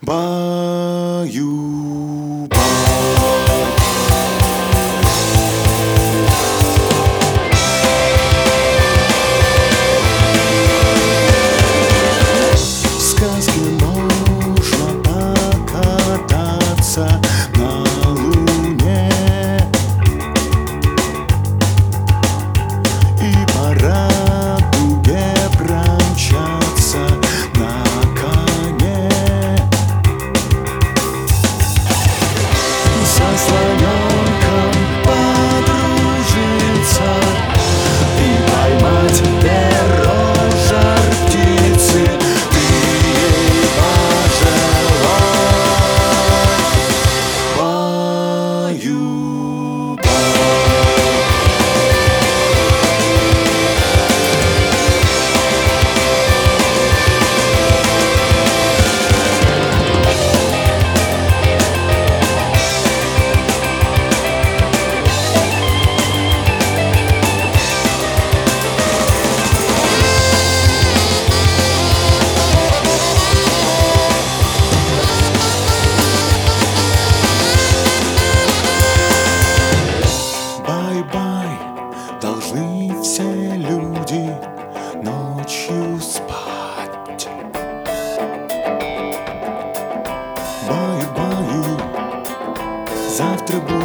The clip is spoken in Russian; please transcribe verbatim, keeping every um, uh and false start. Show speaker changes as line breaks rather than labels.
Баю-бай. В сказке можно покататься на луне и по радуге промчаться на коне. Со слоненком подружиться и поймать перо жар птицы. Ты ей пожелай баю-бай. Бай-бай, должны все люди ночью спать. Баю-баю, завтра будет